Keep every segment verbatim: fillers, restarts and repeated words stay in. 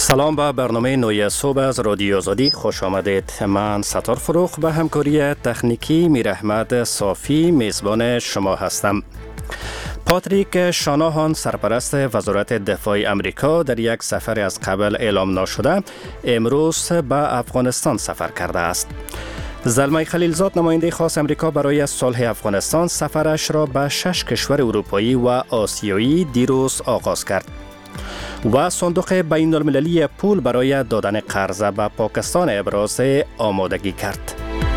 سلام به برنامه نوی صبح از رادیو آزادی خوش آمدید. من ستار فروخ به همکاری تکنیکی میراحمد صافی میزبان شما هستم. پاتریک شاناهان سرپرست وزارت دفاع امریکا در یک سفر از قبل اعلام نشده امروز به افغانستان سفر کرده است. زلمه خلیلزاد نماینده خاص امریکا برای صلح افغانستان سفرش را به شش کشور اروپایی و آسیایی دیروز آغاز کرد و صندوق بین المللی پول برای دادن قرضه به پاکستان ابراز آمادگی کرد.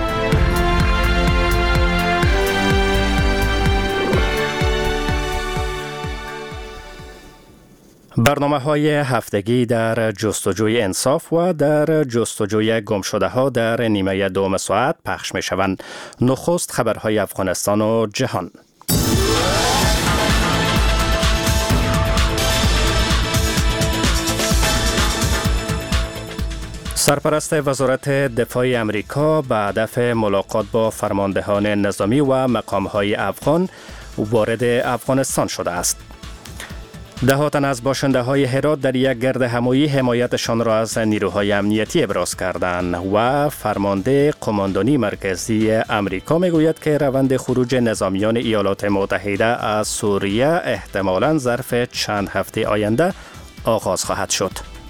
برنامه های هفتگی در جستجوی انصاف و در جستجوی گمشده ها در نیمه دوم ساعت پخش می شوند. نخست خبرهای افغانستان و جهان. سرپرست وزارت دفاع امریکا به هدف ملاقات با فرماندهان نظامی و مقامهای افغان وارد افغانستان شده است. ده تن از باشنده های هرات در یک گرد همایی حمایتشان را از نیروهای امنیتی ابراز کردند و فرمانده قماندانی مرکزی امریکا میگوید که روند خروج نظامیان ایالات متحده از سوریه احتمالاً ظرف چند هفته آینده آغاز خواهد شد.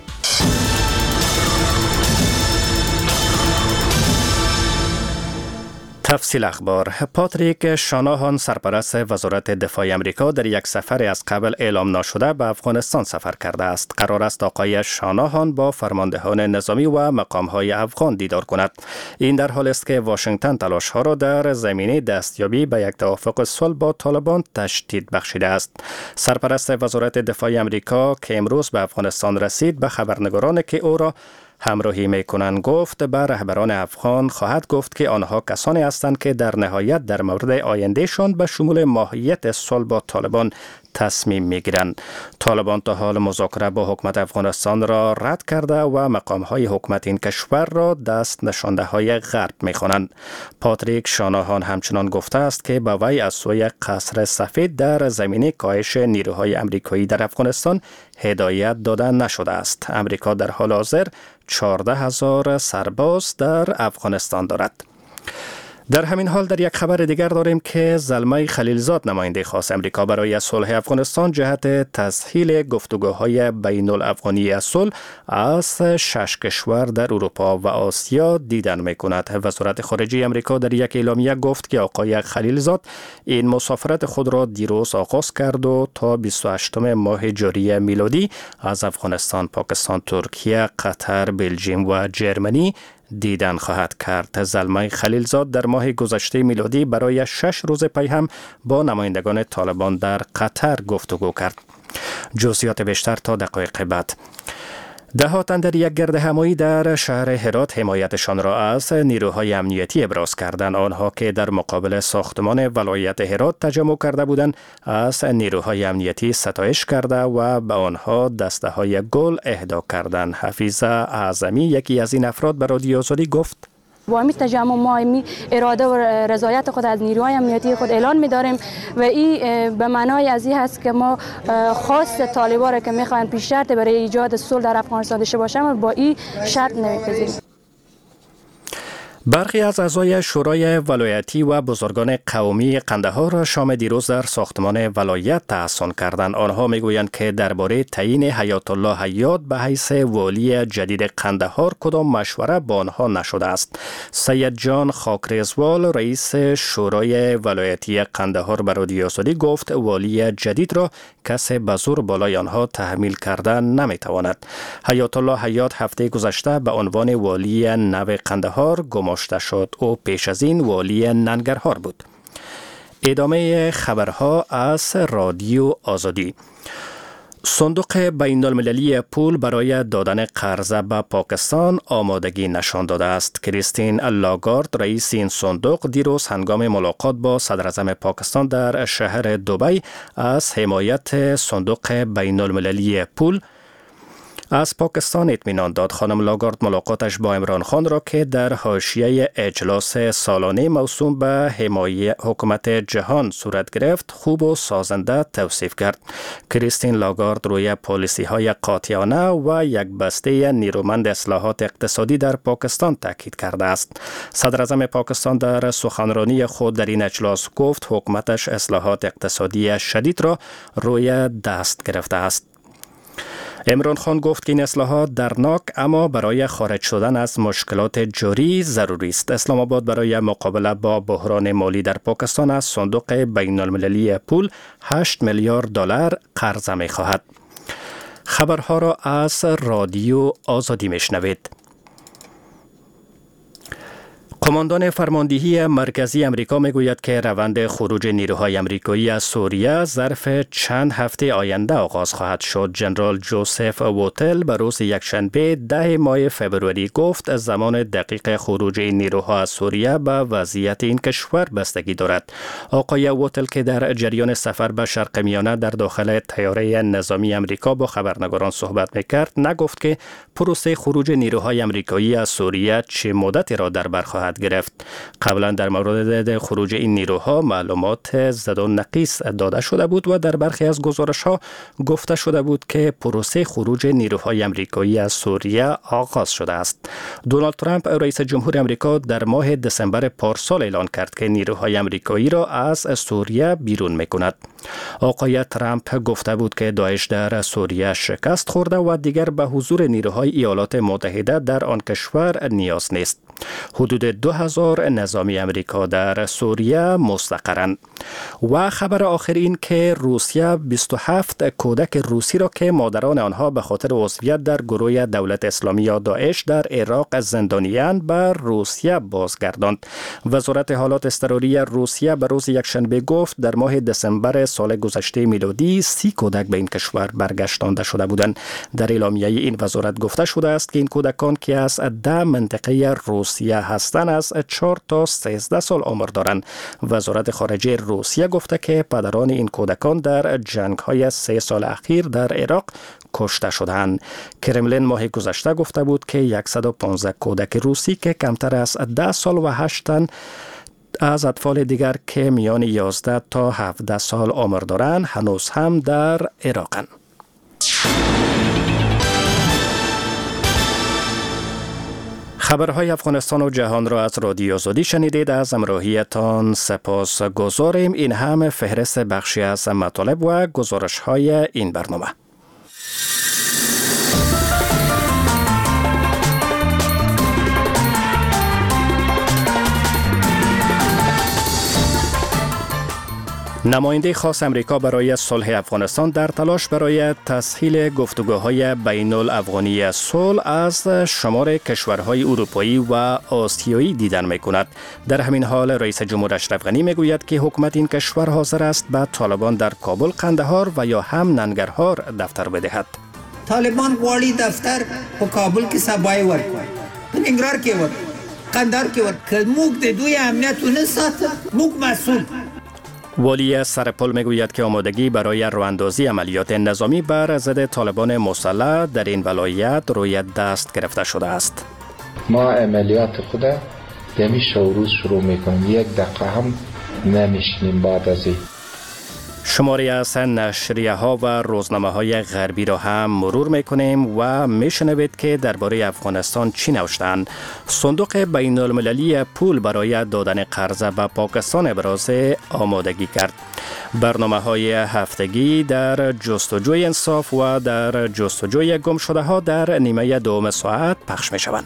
تفصیل اخبار. پاتریک شاناهان سرپرست وزارت دفاع امریکا در یک سفر از قبل اعلام نشده به افغانستان سفر کرده است. قرار است آقای شاناهان با فرماندهان نظامی و مقامهای افغان دیدار کند. این در حالی است که واشنگتن تلاش‌ها را در زمینه دستیابی به یک توافق صلح با طالبان تشدید بخشیده است. سرپرست وزارت دفاع امریکا که امروز به افغانستان رسید به خبرنگاران که او را همراهی میکنند گفت به رهبران افغان خواهد گفت که آنها کسانی هستند که در نهایت در مورد آیندهشان به شمول ماهیت صلح با طالبان تصمیم میگیرند. طالبان تا حال مذاکره با حکومت افغانستان را رد کرده و مقامهای حکومت این کشور را دست نشانده های غرب میخوانند. پاتریک شاناهان همچنان گفته است که به وی از سوی قصر سفید در زمینه کاهش نیروهای امریکایی در افغانستان هدایت داده نشده است. امریکا در حال حاضر چهارده هزار سرباز در افغانستان دارد. در همین حال در یک خبر دیگر داریم که زلمه خلیلزاد نماینده خاص امریکا برای صلح افغانستان جهت تسهیل گفتگوهای بین الافغانی صلح از شش کشور در اروپا و آسیا دیدن میکند. وزارت خارجه امریکا در یک اعلامیه گفت که آقای خلیلزاد این مسافرت خود را دیروز آغاز کرد و تا بیست و هشتم ماه جاری میلادی از افغانستان، پاکستان، ترکیه، قطر، بلژیم و جرمنی دیدن خواهد کرد. زلمه خلیلزاد در ماه گذشته میلادی برای شش روز پی هم با نمایندگان طالبان در قطر گفتگو کرد. جزئیات بیشتر تا دقایق بعد. ده تن در یک گرد همایی در شهر هرات حمایتشان را از نیروهای امنیتی ابراز کردند. آنها که در مقابل ساختمان ولایت هرات تجمع کرده بودند از نیروهای امنیتی ستایش کرده و به آنها دسته های گل اهدا کردند. حفیظ اعظمی یکی از این افراد به رادیو آزادی گفت: با این تجمع ما این اراده و رضایت خود از نیروهای امنیتی خود اعلان می‌داریم و این به معنای از این هست که ما خاص طالبان را که می‌خواهند پیش شرط برای ایجاد صلح در افغانستان داشته باشند با این شرط نمی‌پذیریم. برخی از اعضای شورای ولایتی و بزرگان قومی قندهار شام دیروز در ساختمان ولایت تحسن کردند. آنها میگویند که درباره تعیین حیات الله حیات به حیث والی جدید قندهار کدام مشوره با آنها نشده است. سید جان خاکریزوال رئیس شورای ولایتی قندهار به رادیو آزادی گفت والی جدید را کسی به زور بالای آنها تحمیل کردن نمیتواند. حیات الله حیات هفته گذشته به عنوان والی نو قندهار گم شد او پیش از این والی ننگرهار بود. ادامه خبرها از رادیو آزادی. صندوق بین المللی پول برای دادن قرضه به پاکستان آمادگی نشان داده است. کریستین لاگارد رئیس این صندوق دیروز هنگام ملاقات با صدر اعظم پاکستان در شهر دبی از حمایت صندوق بین المللی پول از پاکستان اطمینان داد. خانم لاگارد ملاقاتش با عمران خان را که در حاشیه اجلاس سالانه موسوم به حمایت حکومت جهان صورت گرفت خوب و سازنده توصیف کرد. کریستین لاگارد روی پالیسی های قاطعانه و یک بسته نیرومند اصلاحات اقتصادی در پاکستان تاکید کرده است. صدر اعظم پاکستان در سخنرانی خود در این اجلاس گفت حکومتش اصلاحات اقتصادی شدید را روی دست گرفته است. عمران خان گفت که این اصلاحات درناک اما برای خارج شدن از مشکلات جاری ضروری است. اسلام آباد برای مقابله با بحران مالی در پاکستان از صندوق بین المللی پول هشت میلیارد دلار قرض می خواهد. خبرها را از رادیو آزادی میشنوید. قماندان فرماندهی مرکزی امریکا میگوید که روند خروج نیروهای امریکایی از سوریه ظرف چند هفته آینده آغاز خواهد شد. جنرال جوزف ووتل به روز یکشنبه ده ماه فوریه گفت زمان دقیق خروج این نیروها از سوریه به وضعیت این کشور بستگی دارد. آقای ووتل که در جریان سفر به شرق میانه در داخل طیاره نظامی امریکا با خبرنگاران صحبت میکرد نگفت که پروسه خروج نیروهای امریکایی از سوریه چه مدتی را در بر خواهد گرفت. قبلا در مورد خروج این نیروها معلومات زد و نقیص داده شده بود و در برخی از گزارش‌ها گفته شده بود که پروسه خروج نیروهای امریکایی از سوریه آغاز شده است. دونالد ترامپ رئیس جمهور امریکا در ماه دسامبر پارسال اعلان کرد که نیروهای امریکایی را از سوریه بیرون می‌کند. آقای ترامپ گفته بود که داعش در سوریه شکست خورده و دیگر به حضور نیروهای ایالات متحده در آن کشور نیاز نیست. حدود دو هزار نظامی امریکا در سوریه مستقرند. و خبر آخر این که روسیه بیست و هفت کودک روسی را که مادران آنها به خاطر عضویت در گروه دولت اسلامی یا داعش در عراق زندانیان به روسیه بازگرداند. وزارت حالات اضطراری روسیه به روز یکشنبه گفت در ماه دسامبر سال گذشته میلادی سی کودک به این کشور برگشتانده شده بودند. در اعلامیه این وزارت گفته شده است که این کودکان که از ده منطقه روسیه هستند از چهار تا سیزده سال عمر دارند. وزارت خارجه روسیه گفته که پدران این کودکان در جنگ‌های سه سال اخیر در عراق کشته شدند. کرملین ماه گذشته گفته بود که صد و پانزده کودک روسی که کمتر از ده سال و هشت تن از اطفال دیگر که میان یازده تا هفده سال عمر دارند هنوز هم در عراقند. خبرهای افغانستان و جهان را از رادیو آزادی شنیدید. از همراهیتان سپاس گزاریم. این هم فهرست بخشی از مطالب و گزارش های این برنامه. نماینده خاص امریکا برای صلح افغانستان در تلاش برای تسهیل گفتگوهای بین الافغانی صلح از شمار کشورهای اروپایی و آسیایی دیدن می‌کند. در همین حال رئیس جمهور اشرف غنی میگوید که حکومت این کشور حاضر است به طالبان در کابل، قندهار و یا هم ننگرهار دفتر بدهد. طالبان غواړي دفتر په کابل کې سبای ورکړي، په ننګرهار کې ورکړي، قندهار کې ورکړي. که موږ د دوی امنیت ونه ساتو موږ مسئول. والی سرپل میگوید که آمادگی برای راهاندازی عملیات نظامی بر ضد طالبان مسلح در این ولایت روی دست گرفته شده است. ما عملیات خود دمی شوروز شروع میکنیم، یک دقیقه هم نمیشنیم. بعد از این شماری از نشریه ها و روزنامه های غربی را هم مرور میکنیم و میشنوید که درباره افغانستان چی نوشتند. صندوق بین المللی پول برای دادن قرض به پاکستان ابراز آمادگی کرد. برنامه های هفتگی در جستجوی انصاف و در جستجوی گم شده ها در نیمه دوم ساعت پخش می شوند.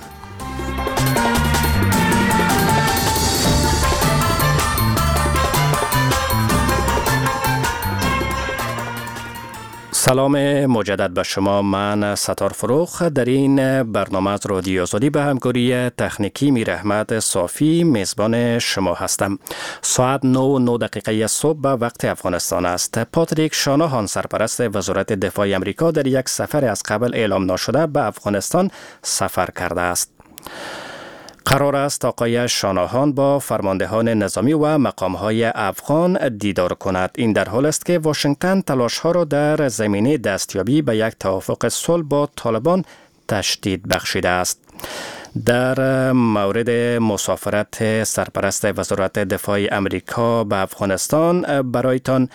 سلام مجدد به شما. من ستار فروخ در این برنامه از رادیو آزادی به همکاری تکنیکی میر احمد صافی میزبان شما هستم. ساعت نه و نه دقیقه صبح به وقت افغانستان است. پاتریک شاناهان سرپرست وزارت دفاع امریکا در یک سفر از قبل اعلام نشده به افغانستان سفر کرده است. قرار است آقای شاناهان با فرماندهان نظامی و مقام‌های افغان دیدار کند. این در حال است که واشنگتن تلاش‌ها را در زمینه دستیابی به یک توافق صلح با طالبان تشدید بخشیده است. در مورد مسافرت سرپرست وزارت دفاع امریکا به افغانستان برایتان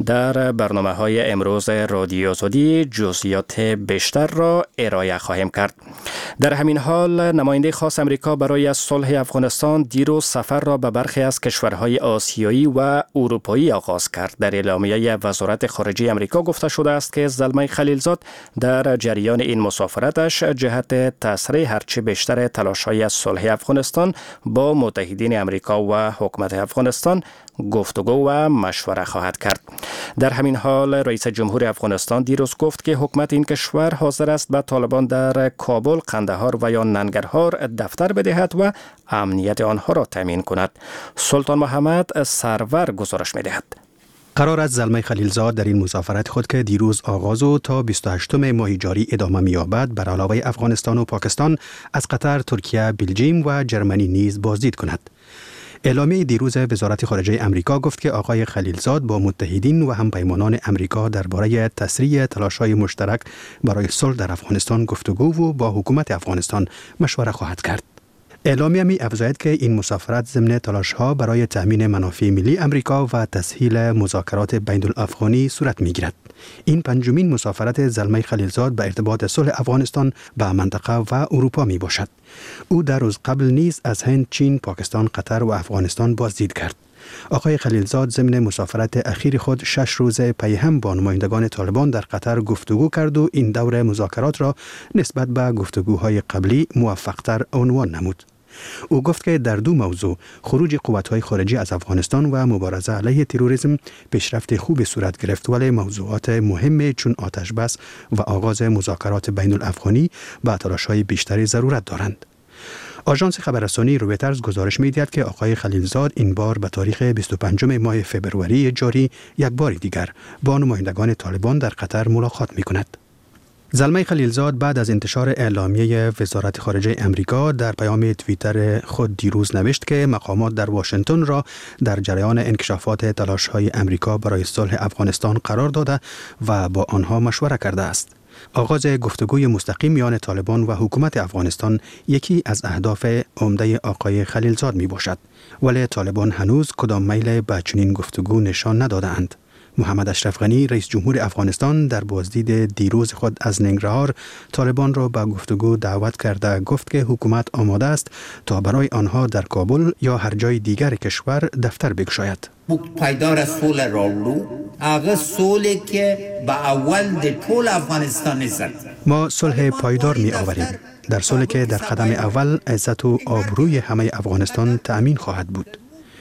در برنامه‌های امروز رادیو آزادی جزئیات بیشتر را ارائه خواهیم کرد. در همین حال نماینده خاص امریکا برای صلح افغانستان دیروز سفر را به برخی از کشورهای آسیایی و اروپایی آغاز کرد. در اعلامیه وزارت خارجه امریکا گفته شده است که زلمه خلیلزاد در جریان این مسافرتش جهت تسریع هرچه بیشتر تلاش‌های صلح افغانستان با متحدین امریکا و حکومت افغانستان گفتگو و مشوره خواهد کرد. در همین حال رئیس جمهور افغانستان دیروز گفت که حکومت این کشور حاضر است به طالبان در کابل، قندهار و یا ننگرهار دفتر بدهد و امنیت آنها را تامین کند. سلطان محمد سرور گزارش می‌دهد. قرار است زلمه خلیلزاد در این مسافرت خود که دیروز آغاز و تا بیست و هشتم ماه جاری ادامه می‌یابد بر علاوه افغانستان و پاکستان از قطر، ترکیه، بلژیم و جرمنی نیز بازدید کند. اعلامیه دیروز وزارت خارجه امریکا گفت که آقای خلیلزاد با متحدین و همپیمانان امریکا درباره تسریع تلاش‌های مشترک برای صلح در افغانستان گفتگو و با حکومت افغانستان مشوره خواهد کرد. اعلامیه می افزاید که این مسافرت ضمن تلاش‌ها برای تأمین منافع ملی امریکا و تسهیل مذاکرات بین الافغانی صورت می‌گیرد. این پنجمین مسافرت زلمه خلیلزاد به ارتباط صلح افغانستان به منطقه و اروپا می باشد. او در روز قبل نیز از هند، چین، پاکستان، قطر و افغانستان بازدید کرد. آقای خلیلزاد ضمن مسافرت اخیر خود شش روز پی هم با نمایندگان طالبان در قطر گفتگو کرد و این دور مذاکرات را نسبت به گفتگوهای قبلی موفق‌تر عنوان نمود. او گفت که در دو موضوع، خروج قوت‌های خارجی از افغانستان و مبارزه علیه تروریسم، پیشرفت خوب صورت گرفت، ولی موضوعات مهم چون آتش بس و آغاز مذاکرات بین الافغانی به تلاش‌های بیشتری ضرورت دارند. آژانس خبررسانی رویترز گزارش می‌دهد که آقای خلیلزاد این بار به تاریخ بیست و پنجم ماه فوریه جاری یک بار دیگر با نمایندگان طالبان در قطر ملاقات می‌کند. زلمه خلیلزاد بعد از انتشار اعلامیه وزارت خارجه امریکا در پیام توییتر خود دیروز نوشت که مقامات در واشنگتن را در جریان انکشافات تلاش‌های امریکا برای صلح افغانستان قرار داده و با آنها مشوره کرده است. آغاز گفتگوی مستقیم میان طالبان و حکومت افغانستان یکی از اهداف عمده آقای خلیلزاد می باشد، ولی طالبان هنوز کدام میل به چنین گفتگو نشان نداده‌اند. محمد اشرف غنی رئیس جمهور افغانستان در بازدید دیروز خود از ننگرهار طالبان را به گفتگو دعوت کرده گفت که حکومت آماده است تا برای آنها در کابل یا هر جای دیگر کشور دفتر بگشاید. پایدار صلح راولو هغه صلح که به اول د ټول افغانستان عزت. ما صلح پایدار می آوریم، در صلحی که در قدم اول عزت و آبروی همه افغانستان تأمین خواهد بود.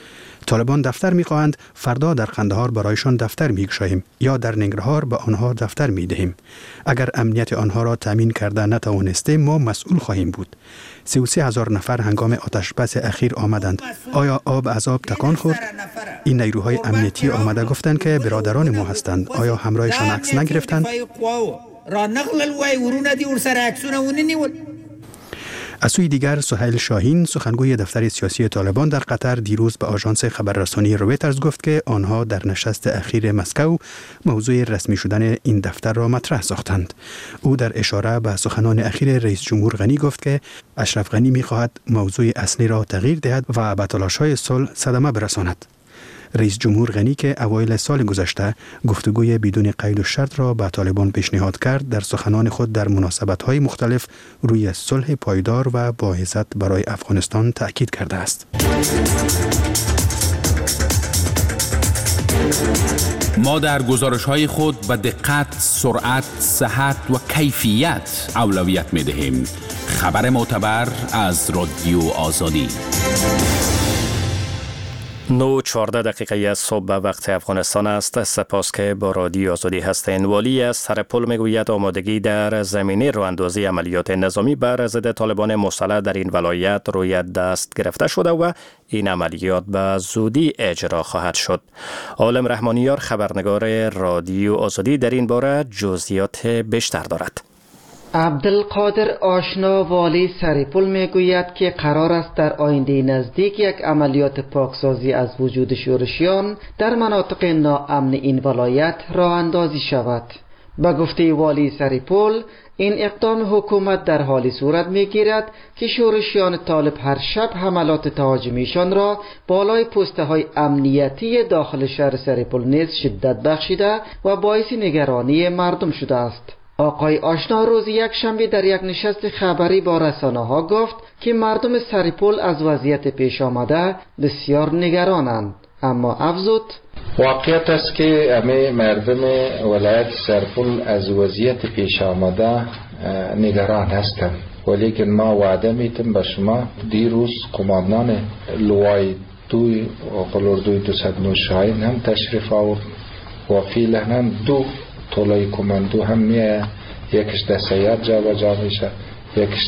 طالبان دفتر می‌خواهند، فردا در قندهار برایشان دفتر می‌گشاییم یا در ننگرهار به آنها دفتر می‌دهیم. اگر امنیت آنها را تامین کرده نتوانستیم ما مسئول خواهیم بود. سی و سه هزار نفر هنگام آتش بس اخیر آمدند. آیا آب از آب تکان خورد؟ این نیروهای امنیتی آمده گفتند که برادران ما هستند. آیا همراهشان عکس نگرفتند؟ را نقل وای ورونه دی ور سره عکسونه ونیول. از سوی دیگر سهیل شاهین سخنگوی دفتر سیاسی طالبان در قطر دیروز به آژانس خبررسانی رویترز گفت که آنها در نشست اخیر مسکو موضوع رسمی شدن این دفتر را مطرح ساختند. او در اشاره به سخنان اخیر رئیس جمهور غنی گفت که اشرف غنی می‌خواهد موضوع اصلی را تغییر دهد و به تلاش‌های صلح صدمه برساند. رئیس جمهور غنی که اوایل سال گذشته گفتگوی بدون قید و شرط را به طالبان پیشنهاد کرد، در سخنان خود در مناسبت‌های مختلف روی صلح پایدار و با عزت برای افغانستان تأکید کرده است. ما در گزارش‌های خود به دقت، سرعت، صحت و کیفیت اولویت می‌دهیم. خبر معتبر از رادیو آزادی. نو چهارده دقیقه صبح به وقت افغانستان است. سپاس که با رادیو آزادی هستین. والی از سرپل میگوید آمادگی در زمینه راه‌اندازی عملیات نظامی بر ضد طالبان مسلح در این ولایت روی دست گرفته شده و این عملیات به زودی اجرا خواهد شد. عالم رحمانیار خبرنگار رادیو آزادی در این باره جزئیات بیشتر دارد. عبدالقادر آشنا والی سریپول میگوید که قرار است در آینده نزدیک یک عملیات پاکسازی از وجود شورشیان در مناطق ناامن این ولایت راه اندازی شود. به گفته والی سریپول، این اقدام حکومت در حالی صورت میگیرد که شورشیان طالب هر شب حملات تهاجمیشان را بالای پسته های امنیتی داخل شهر سریپول نیز شدت بخشیده و باعث نگرانی مردم شده است. آقای آشنا روز یک شنبه در یک نشست خبری با رسانه ها گفت که مردم سریپول از وضعیت پیش آمده بسیار نگرانند، اما افزود واقعیت است که همه مردم ولایت سریپول از وضعیت پیش آمده نگران هستند، ولیکن ما وعده میتیم به شما دیروز قماندان لوای دوی قلوردوی دوصد و نه شاهین هم تشریف آورد و فعلا هم دو طولای کماندو هم میه، یکیش در سیاد جا و جا میشه، یکیش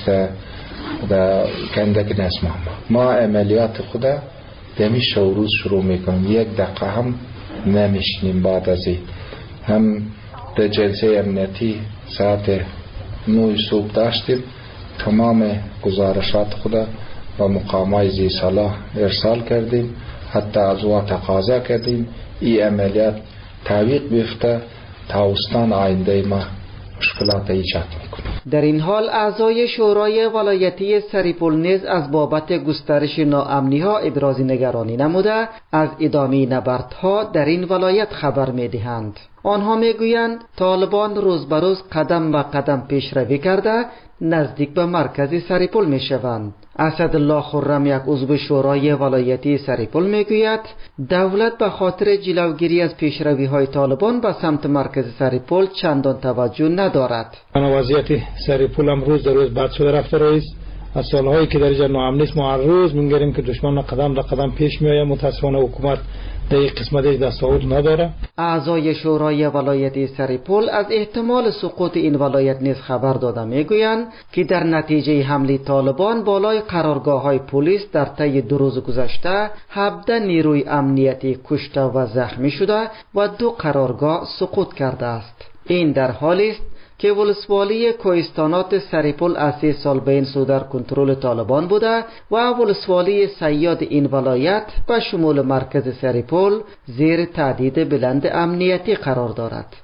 در کندک نسمه. ما عملیات خود دمی شوروز شروع میکنیم، یک دقیقه هم نمیشنیم. بعد از این هم در جلسه امنیتی ساعت نه صبح داشتیم، تمام گزارشات خود و مقامات زی صلاح ارسال کردیم، حتی از وا تقاضا کردیم این عملیات تعویق بیفته تاوستان آینده ما مشکلات ایجاد میکنه. در این حال اعضای شورای ولایتی سریپول نیز از بابت گسترش ناامنی ها ابراز نگرانی نموده از ادامه نبردها در این ولایت خبر میدهند. آنها میگویند طالبان روز به روز قدم به قدم پیشروی کرده نزدیک به مرکز سریپول میشوند. اسدالله خرم، یک عضو شورای ولایتی سریپول، میگوید دولت به خاطر جلوگیری از پیشروی های طالبان به سمت مرکز سریپول چندان توجه ندارد. وضعیت سریپول هم روز در روز بد شده رفته رئیس. از سالهایی که در اینجا ناامنی است ما هر روز می‌گریم که دشمن قدم به قدم پیش میآید. متأسفانه حکومت در این قسمت دستاورد نداره. اعضای شورای ولایتی سریپول از احتمال سقوط این ولایت نیز خبر داده میگویند که در نتیجه حمله طالبان بالای قرارگاه‌های پلیس در طی دو روز گذشته هفده نیروی امنیتی کشته و زخمی شده و دو قرارگاه سقوط کرده است. این در حالی است که ولسوالی کوهستانات سریپول از سه سال بین سو در کنترل طالبان بوده و ولسوالی سیاد این ولایت به شمول مرکز سریپول زیر تهدید بلند امنیتی قرار دارد.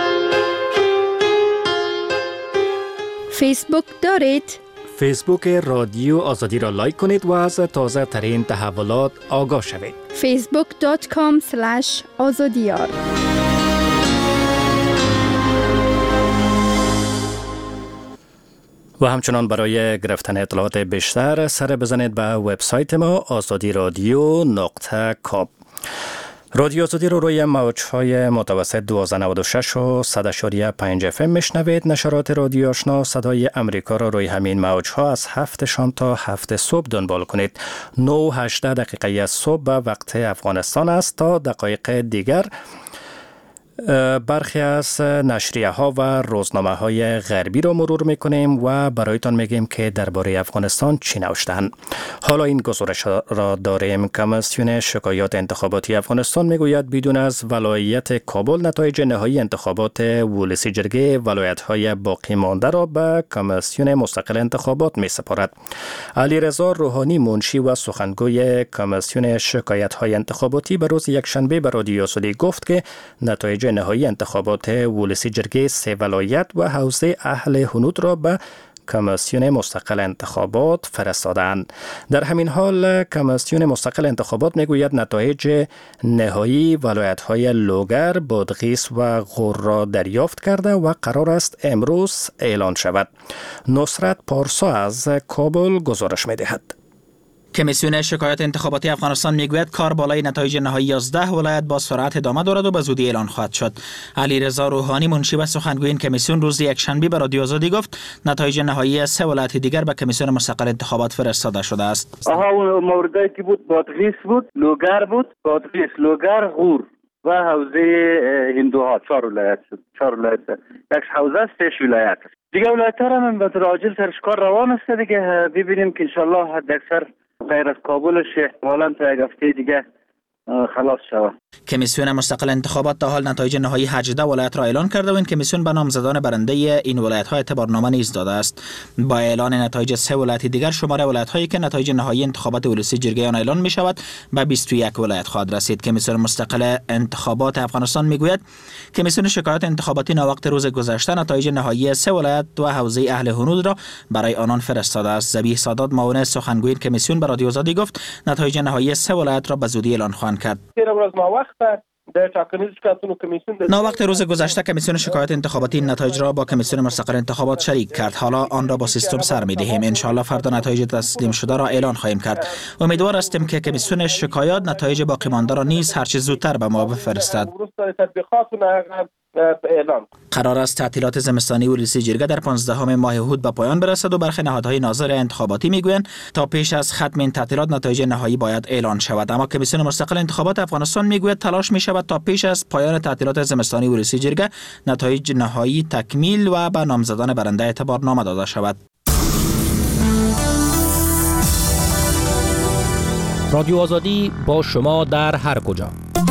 فیسبوک دارید؟ فیسبوک رادیو آزادی را لایک کنید و از تازه ترین تحولات آگاه شوید. فیسبوک دات کام اسلش آزادیار. و همچنان برای گرفتن اطلاعات بیشتر سر بزنید به وبسایت ما آزادی رادیو نقطه کام. رادیو آزادی رو روی موج‌های متوسط دوازده نود و شش و صد و پنج اف ام میشنوید. نشرات رادیو آشنا صدای امریکا را روی همین موج‌ها از هفت شام تا هفت صبح دنبال کنید. نه و هجده دقیقه از صبح به وقت افغانستان است. تا دقایق دیگر برخی از نشریه ها و روزنامه های غربی رو مرور میکنیم و برایتان میگیم که درباره افغانستان چی نوشتن. حالا این گزارش را داریم. کمیسیون شکایات انتخاباتی افغانستان میگوید بدون از ولایت کابل نتایج نهایی انتخابات ولسی جرگه ولایت های باقی مانده را به کمیسیون مستقل انتخابات می سپارد. علیرضا روحانی منشی و سخنگوی کمیسیون شکایت های انتخاباتی به روز یکشنبه به رادیو آزادی گفت که نتایج نهایی انتخابات ولسی جرگه سه ولایت و حوزه اهل هنود را به کمیسیون مستقل انتخابات فرستادند. در همین حال کمیسیون مستقل انتخابات میگوید نتایج نهایی ولایت‌های لوگر، بادغیس و غور را دریافت کرده و قرار است امروز اعلان شود. نصرت پارسا از کابل گزارش می‌دهد. کمیسیون شکایات انتخاباتی افغانستان میگوید کار بالای نتایج نهایی یازده ولایت با سرعت ادامه دارد و به زودی اعلان خواهد شد. علیرضا روحانی منشی و سخنگوی این کمیسیون روز یکشنبه به رادیو آزادی گفت نتایج نهایی سه ولایت دیگر به کمیسیون مستقل انتخابات فرستاده شده است. آها اون موردی که بود بادغیس بود، لوگر بود، بادغیس، لوگر، غور و حوزه هندوها چهار ولایت شد. چهار ولایت. یک حوزه سه ولایت. دیگه ولایت‌ها هم به طور عاجل سرش کار روان است دیگه. ببینیم که ان شاء الله حد اکثر غیر از کابلش احتمالاً تا یک هفته دیگه خلاص شود. کمیسیون مستقل انتخابات تا حال نتایج نهایی هجده ولایت را اعلان کرده و این کمیسیون به نامزدان برنده این ولایت‌ها اعتبارنامه نیز داده است. با اعلان نتایج سه ولایت دیگر شماره ولایت‌هایی که نتایج نهایی انتخابات ولسی جرگه آن اعلان می‌شود به بیست و یک ولایت خواهد رسید. کمیسیون مستقل انتخابات افغانستان میگوید کمیسیون شکایات انتخاباتی ناوقت روز گذشته نتایج نهایی سه ولایت و حوزه اهل هنود را برای آنان فرستاده است. ذبیح سادات معاون سخنگوی کمیسیون به رادیو آزادی گفت نتایج نهایی سه ولایت را به زودی اعلان خواهند کرد. نا وقت روز گذشته کمیسیون شکایات انتخاباتی نتایج را با کمیسیون مستقل انتخابات شریک کرد. حالا آن را با سیستم سر می‌دهیم. ان شاء الله فردا نتایج تسلیم شده را اعلان خواهیم کرد. امیدوار هستیم که کمیسیون شکایات نتایج باقی مانده را نیز هر چه زودتر به ما بفرستد. قرار است تعطیلات زمستانی ولسی جرگه در پانزدهم ماه هود به پایان برسد و برخی نهادهای ناظر انتخاباتی میگویند تا پیش از ختم این تعطیلات نتایج نهایی باید اعلان شود. اما کمیسیون مستقل انتخابات افغانستان میگوید تلاش می شود تا پیش از پایان تعطیلات زمستانی ولسی جرگه نتایج نهایی تکمیل و به نامزدان برنده اعتبارنامه داده شود. رادیو آزادی با شما در هر کجا.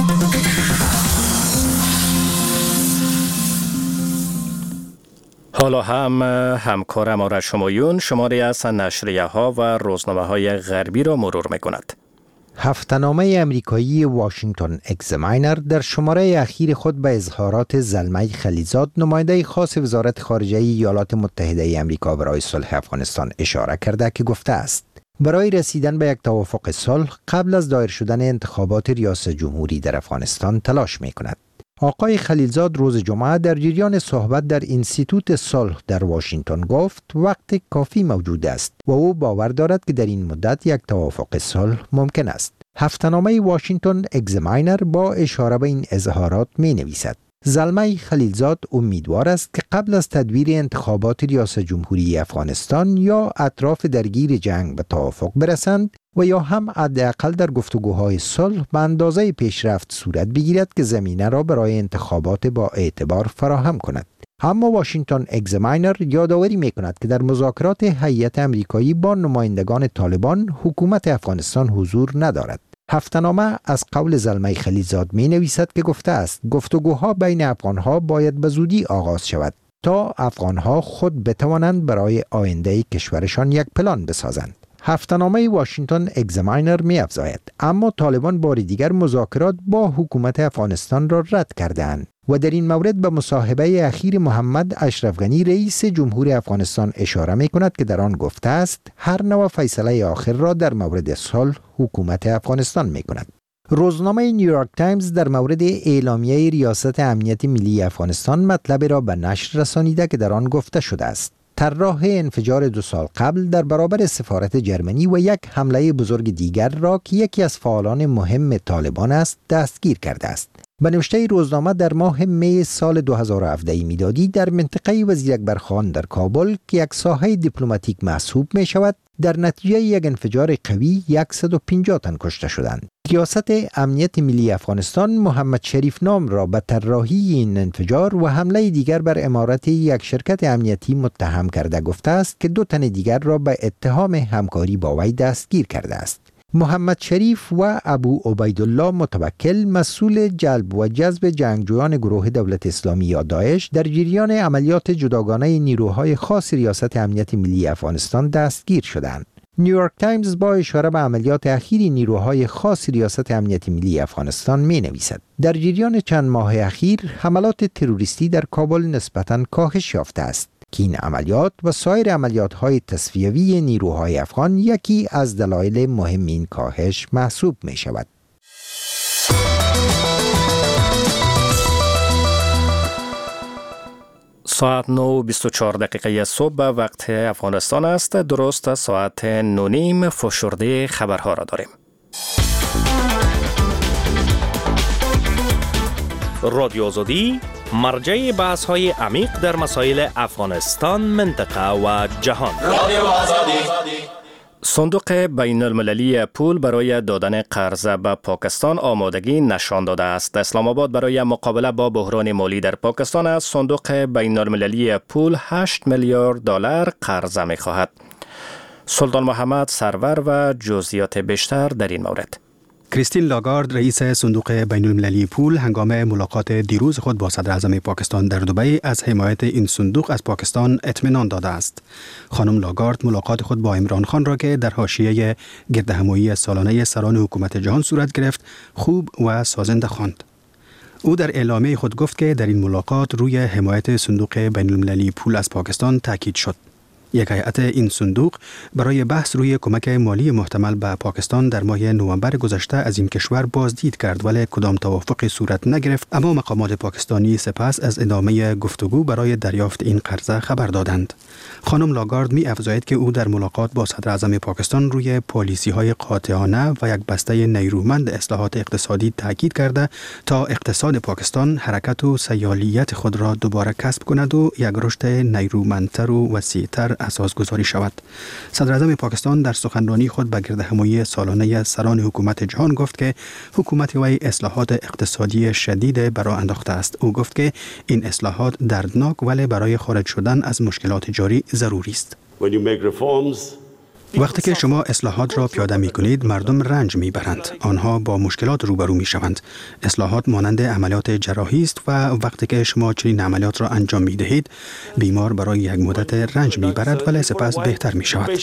حالا هم همکار ما شمایون شماری از نشریه ها و روزنامه های غربی را مرور می کند. هفته‌نامه امریکایی واشنگتن اگزاماینر در شماره اخیر خود به اظهارات زلمه خلیلزاد نماینده خاص وزارت خارجه ایالات متحده امریکا برای صلح افغانستان اشاره کرده که گفته است برای رسیدن به یک توافق صلح قبل از دایر شدن انتخابات ریاست جمهوری در افغانستان تلاش می کند. آقای خلیلزاد روز جمعه در جریان صحبت در اینستیتوت صلح در واشنگتن گفت وقت کافی موجود است و او باور دارد که در این مدت یک توافق صلح ممکن است. هفته‌نامه واشنگتن اگزاماینر با اشاره به این اظهارات می نویسد زلمه خلیلزاد امیدوار است که قبل از تدبیر انتخابات ریاست جمهوری افغانستان یا اطراف درگیر جنگ به توافق برسند و یا هم حداقل در گفتگوهای صلح به اندازه پیشرفت صورت بگیرد که زمینه را برای انتخابات با اعتبار فراهم کند. اما واشنگتن اگزاماینر یادآوری می‌کند که در مذاکرات هیئت امریکایی با نمایندگان طالبان حکومت افغانستان حضور ندارد. هفته‌نامه از قول زلمه خلیلزاد می نویسد که گفته است گفتگوها بین افغانها باید به زودی آغاز شود تا افغانها خود بتوانند برای آینده کشورشان یک پلان بسازند. هفته‌نامه واشنگتن اگزاماینر می افزاید اما طالبان بار دیگر مذاکرات با حکومت افغانستان را رد کردند و در این مورد به مصاحبه اخیر محمد اشرف غنی رئیس جمهور افغانستان اشاره می کند که در آن گفته است هر نوع فیصله آخر را در مورد صلح حکومت افغانستان می کند. روزنامه نیویورک تایمز در مورد اعلامیه ریاست امنیت ملی افغانستان مطلب را به نشر رسانیده که در آن گفته شده است طراح انفجار دو سال قبل در برابر سفارت جرمنی و یک حمله بزرگ دیگر را که یکی از فعالان مهم طالبان است دستگیر کرده است. به نوشته روزنامه در ماه می سال دو هزار و هفده میلادی در منطقه وزیر اکبر خان در کابل که یک ساحه دیپلماتیک محسوب می شود در نتیجه یک انفجار قوی صد و پنجاه تن کشته شدند. ریاست امنیت ملی افغانستان محمد شریف نام را به طراحی این انفجار و حمله دیگر بر عمارت یک شرکت امنیتی متهم کرده گفته است که دو تن دیگر را به اتهام همکاری با وی دستگیر کرده است. محمد شریف و ابو عبیدالله متوکل مسئول جلب و جذب جنگجویان گروه دولت اسلامی یا داعش در جریان عملیات جداگانه نیروهای خاص ریاست امنیت ملی افغانستان دستگیر شدند. نیویورک تایمز با اشاره به عملیات اخیر نیروهای خاص ریاست امنیت ملی افغانستان می نویسد در جریان چند ماه اخیر حملات تروریستی در کابل نسبتاً کاهش یافته است که این عملیات و سایر عملیات‌های تصفیوی نیروهای افغان یکی از دلایل مهم این کاهش محسوب می شود. ساعت نه و بیست و چهار دقیقه صبح وقت افغانستان است. درست ساعت نه و نیم فشرده خبرها را داریم. رادیو آزادی مرجع بحث های عمیق در مسائل افغانستان، منطقه و جهان. رادیو آزادی. صندوق بین المللی پول برای دادن قرض به پاکستان آمادگی نشان داده است. اسلام آباد برای مقابله با بحران مالی در پاکستان از صندوق بین المللی پول هشت میلیارد دلار قرض می خواهد. سلطان محمد سرور و جزئیات بیشتر در این مورد. کریستین لاگارد رئیس صندوق بین المللی پول هنگام ملاقات دیروز خود با صدر اعظم پاکستان در دبی از حمایت این صندوق از پاکستان اطمینان داده است. خانم لاگارد ملاقات خود با عمران خان را که در حاشیه گردهمایی سالانه سران حکومت جهان صورت گرفت خوب و سازنده خواند. او در اعلامیه خود گفت که در این ملاقات روی حمایت صندوق بین المللی پول از پاکستان تاکید شد. یک هیئت این صندوق برای بحث روی کمک مالی محتمل به پاکستان در ماه نوامبر گذشته از این کشور بازدید کرد ولی کدام توافقی صورت نگرفت، اما مقامات پاکستانی سپس از ادامه گفتگو برای دریافت این قرضه خبر دادند. خانم لاگارد می افزاید که او در ملاقات با صدر اعظم پاکستان روی پالیسی های قاطعانه و یک بسته نیرومند اصلاحات اقتصادی تاکید کرده تا اقتصاد پاکستان حرکت و سیالیت خود را دوباره کسب کند و یک رشد نیرومندتر و وسیع‌تر اساس گذاری شود. صدر اعظم پاکستان در سخنرانی خود به گردهمایی سالانه سران حکومت جهان گفت که حکومت وی اصلاحات اقتصادی شدید برای انداخته است. او گفت که این اصلاحات دردناک ولی برای خارج شدن از مشکلات جاری ضروری است. وقتی که شما اصلاحات را پیاده می کنید مردم رنج می برند. آنها با مشکلات روبرو می شوند. اصلاحات مانند عملیات جراحی است و وقتی که شما چنین عملیات را انجام می دهید بیمار برای یک مدت رنج می برد ولی سپس بهتر می شود.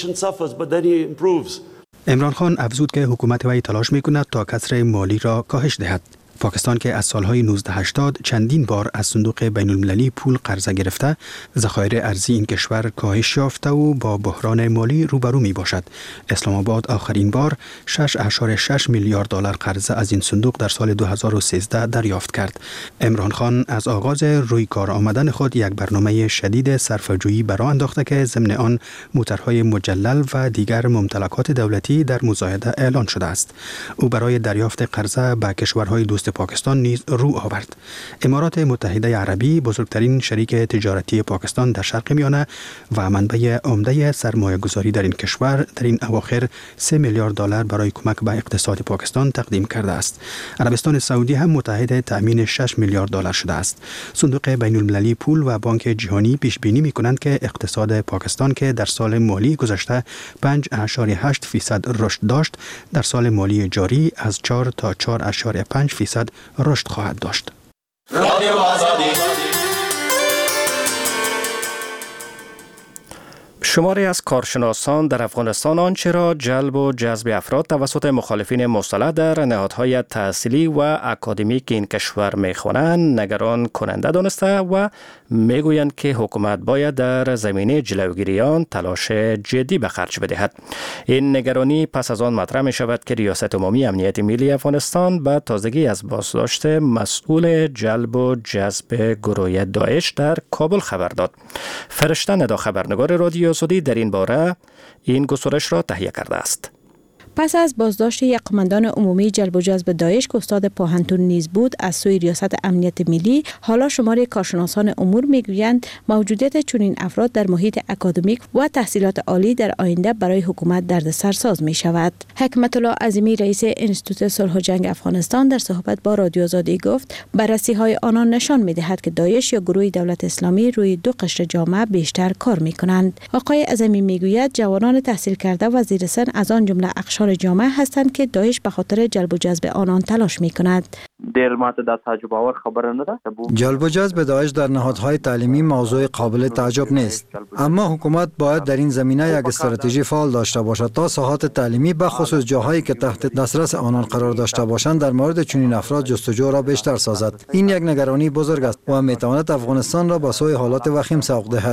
عمران خان افزود که حکومت وی تلاش می کند تا کسر مالی را کاهش دهد. پاکستان که از سالهای نوزده هشتاد چندین بار از صندوق بین المللی پول قرضه گرفته، ذخایر ارزی این کشور کاهش یافته و با بحران مالی روبرو می باشد. اسلام آباد آخرین بار شش اشاره شش میلیارد دلار قرضه از این صندوق در سال دو هزار و سیزده دریافت کرد. عمران خان از آغاز روی کار آمدن خود یک برنامه شدید صرفه‌جویی برآ انداخته که ضمن آن موترهای مجلل و دیگر ممتلکات دولتی در مزایده اعلان شده است. او برای دریافت قرضه به کشورهای دوست پاکستان نیز رو آورد. امارات متحده عربی بزرگترین شریک تجارتی پاکستان در شرق میانه و منبع عمده سرمایه گذاری در این کشور در این اواخر سه میلیارد دلار برای کمک به اقتصاد پاکستان تقدیم کرده است. عربستان سعودی هم متحد تأمین شش میلیارد دلار شده است. صندوق بین المللی پول و بانک جهانی پیش بینی می کنند که اقتصاد پاکستان که در سال مالی گذشته پنج اشاره هشت فیصد رشد داشت در سال مالی جاری از چهار تا چهار اشاره پنج فیصد رشد خواهد داشت. رادیو آزادی. شماری از کارشناسان در افغانستان آنچه را جلب و جذب افراد توسط مخالفین مسلح در نهادهای تحصیلی و اکادمیک این کشور می‌خوانند نگران کننده دانسته و میگویند که حکومت باید در زمینه جلوگیری آن تلاش جدی به خرج بدهد. این نگرانی پس از آن مطرح می شود که ریاست عمومی امنیت ملی افغانستان به تازگی از بازداشت مسئول جلب و جذب گروه داعش در کابل خبر داد. فرشته ندا خبرنگار رادیو آزادی در این باره این گزارش را تهیه کرده است. پس از بازداشت یک قماندان عمومی جلب و جذب داعش که استاد پاهنتون نیز بود از سوی ریاست امنیت ملی، حالا شماری کارشناسان امور میگویند موجودیت چنین افراد در محیط اکادمیک و تحصیلات عالی در آینده برای حکومت دردسرساز می شود. حکمت الله عظیمی رئیس انستیتوت صلح و جنگ افغانستان در صحبت با رادیو آزادی گفت بررسی های آنان نشان می دهد که داعش یا گروه دولت اسلامی روی دو قشر جامعه بیشتر کار می کنند. آقای عظیمی میگوید جوانان تحصیل کرده و زیر سن از آن جمله اقشار جامعه هستند که داعش به خاطر جلب و جذب آنان تلاش می کند. دیر ماته د تعجب اور خبر نه ده. جلب و جذب داعش در نهادهای تعلیمی موضوع قابل تعجب نیست، اما حکومت باید در این زمینه یک استراتژی فعال داشته باشد تا ساحات تعلیمی به خصوص جاهایی که تحت دسترس آنان قرار داشته باشند در مورد چنین افراد جستجو را بیشتر سازد. این یک نگرانی بزرگ است و می تواند افغانستان را به سوی حالات وخیم سوق دهد.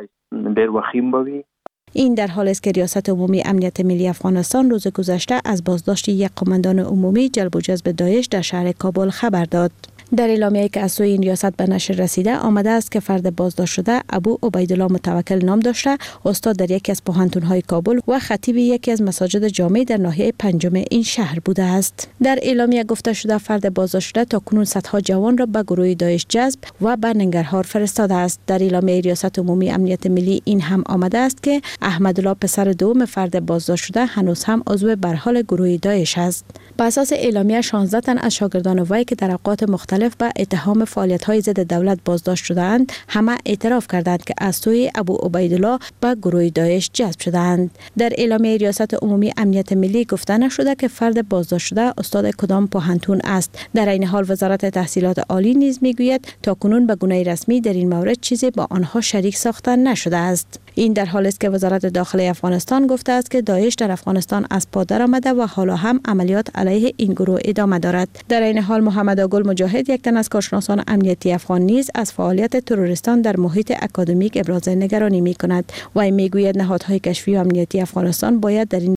دیر وخیم بوی. این در حالی است که ریاست عمومی امنیت ملی افغانستان روز گذشته از بازداشت یک قماندان عمومی جلب و جذب داعش در شهر کابل خبر داد. در اعلامیه‌ای که از سوی این ریاست به نشر رسیده آمده است که فرد بازداشت شده ابو عبیدالله متوکل نام داشته، استاد در یکی از پوهنتون‌های کابل و خطیب یکی از مساجد جامع در ناحیه پنجم این شهر بوده است. در اعلامیه گفته شده فرد بازداشت شده تاکنون صدها جوان را به گروه داعش جذب و به ننگرهار فرستاده است. در اعلامیه ریاست عمومی امنیت ملی این هم آمده است که احمدالله پسر دوم فرد بازداشت شده هنوز هم عضو به حال گروه داعش است. بر اساس اعلامیه شانزده تن از شاگردان وی که در اوقات مختلف مختلف به اتهام فعالیت‌های ضد دولت بازداشت شدند، همه اعتراف کردند که از سوی ابو عبیدالله به گروه داعش جذب شدند. در اعلامیه ریاست عمومی امنیت ملی گفته نشده که فرد بازداشت شده استاد کدام پوهنتون است. در این حال وزارت تحصیلات عالی نیز میگوید تاکنون به گونه رسمی در این مورد چیزی با آنها شریک ساخته نشده است. این در حالی است که وزارت داخلی افغانستان گفته است که داعش در افغانستان از پا درآمده و حالا هم عملیات علیه این گروه ادامه دارد. در این حال محمد آگل مجاهد، یک تن از کارشناسان امنیتی افغان نیز از فعالیت تروریستان در محیط اکادمیک ابراز نگرانی می کند و میگوید نهادهای کشفی و امنیتی افغانستان باید در این